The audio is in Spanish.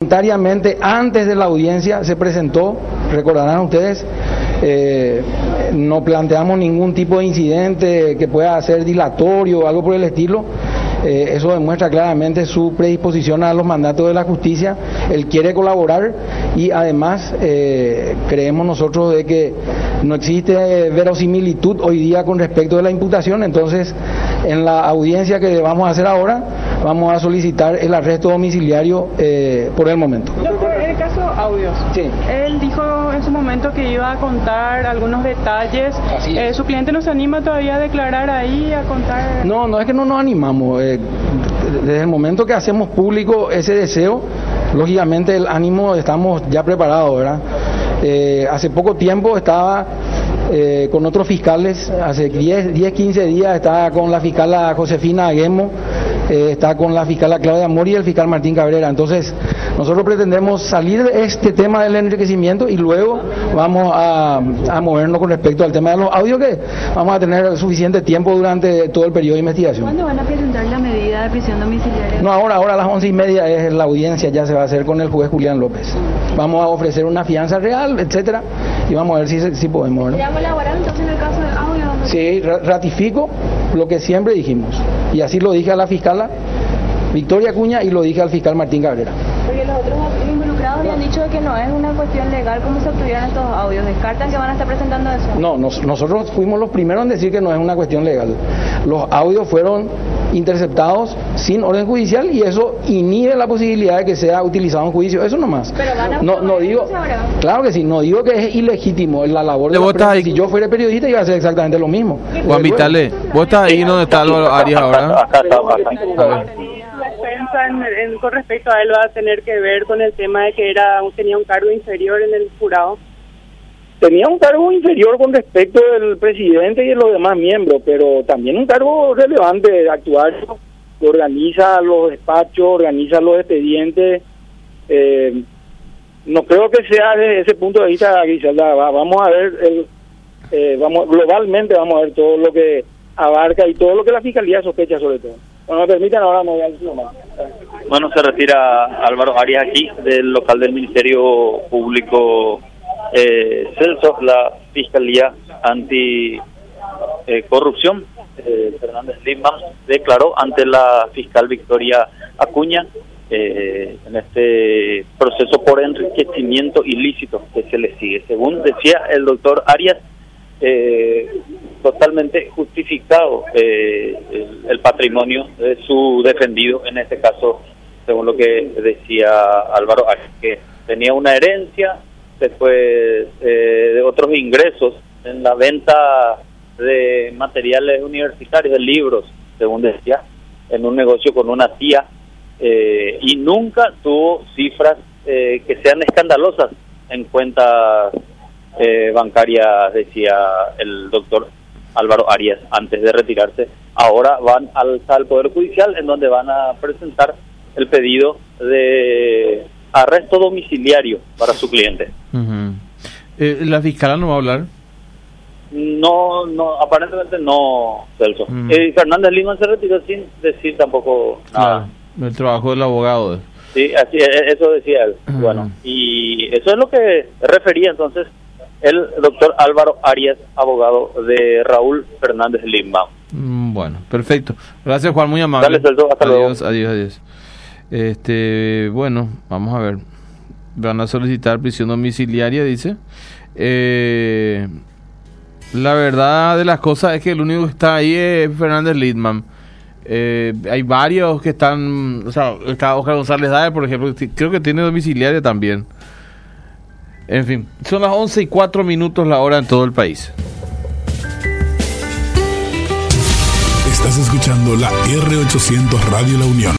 voluntariamente antes de la audiencia se presentó, recordarán ustedes, no planteamos ningún tipo de incidente que pueda ser dilatorio o algo por el estilo. Eso demuestra claramente su predisposición a los mandatos de la justicia. Él quiere colaborar y además creemos nosotros de que no existe verosimilitud hoy día con respecto de la imputación. Entonces, en la audiencia que vamos a hacer ahora, vamos a solicitar el arresto domiciliario por el momento. Doctor, en el caso audios, sí. Él dijo en su momento que iba a contar algunos detalles. ¿Su cliente nos anima todavía a declarar ahí, a contar? No es que no nos animamos. Desde el momento que hacemos público ese deseo, lógicamente el ánimo estamos ya preparados, ¿verdad? Hace poco tiempo estaba con otros fiscales, hace 10-15 días estaba con la fiscal Josefina Aguemo, está con la fiscal Claudia Mori y el fiscal Martín Cabrera. Entonces, nosotros pretendemos salir de este tema del enriquecimiento y luego vamos a movernos con respecto al tema de los audios, que vamos a tener suficiente tiempo durante todo el periodo de investigación. ¿Cuándo van a presentar la medida de prisión domiciliaria? No, ahora a las 11:30 es la audiencia, ya se va a hacer con el juez Julián López. Vamos a ofrecer una fianza real, etcétera, y vamos a ver si podemos, ¿no? ¿Ya elaborar entonces en el caso del audio? Sí, ratifico lo que siempre dijimos, y así lo dije a la fiscal Victoria Acuña y lo dije al fiscal Martín Cabrera. Porque los otros involucrados habían dicho que no es una cuestión legal cómo se obtuvieron estos audios. ¿Descartan que van a estar presentando eso? No, nosotros fuimos los primeros en decir que no es una cuestión legal. Los audios fueron interceptados sin orden judicial y eso inhibe la posibilidad de que sea utilizado en juicio. Eso nomás. Pero van a no digo, claro que sí, no digo que es ilegítimo la labor de la prensa. Si yo fuera periodista iba a hacer exactamente lo mismo. Juan Vitale, vos estás ahí donde está Álvaro Arias ahora. Acá con respecto a él va a tener que ver con el tema de que tenía un cargo inferior en el jurado. Tenía un cargo inferior con respecto del presidente y de los demás miembros, pero también un cargo relevante de actuario, que organiza los despachos, organiza los expedientes. No creo que sea desde ese punto de vista, Griselda. Vamos a ver, globalmente vamos a ver todo lo que abarca y todo lo que la Fiscalía sospecha sobre todo. Bueno, me permitan, ahora me voy a decir más. Bueno, se retira Álvaro Arias aquí del local del Ministerio Público Celso, la Fiscalía Anticorrupción. Fernández Lindman declaró ante la fiscal Victoria Acuña en este proceso por enriquecimiento ilícito que se le sigue. Según decía el doctor Arias, totalmente justificado el patrimonio de su defendido, en este caso, según lo que decía Álvaro Arias, que tenía una herencia después de otros ingresos en la venta de materiales universitarios, de libros, según decía, en un negocio con una tía, y nunca tuvo cifras que sean escandalosas en cuentas bancarias, decía el doctor Álvaro Arias antes de retirarse. Ahora van al Poder Judicial, en donde van a presentar el pedido de arresto domiciliario para su cliente. Uh-huh. ¿La fiscal no va a hablar? No, aparentemente no, Celso. Fernández Lindman se retiró sin decir tampoco nada. El trabajo del abogado. Sí, así, eso decía él. Uh-huh. Bueno, y eso es lo que refería entonces el doctor Álvaro Arias, abogado de Raúl Fernández Lindman. Bueno, perfecto. Gracias, Juan, muy amable. Dale, Celso, hasta luego. Adiós. Bueno, vamos a ver. Van a solicitar prisión domiciliaria, dice. La verdad de las cosas es que el único que está ahí es Fernández Lindman. Hay varios que están, o sea, está Oscar González Daer, por ejemplo, creo que tiene domiciliaria también. En fin, son las 11:04 la hora en todo el país. Estás escuchando la R800 Radio La Unión.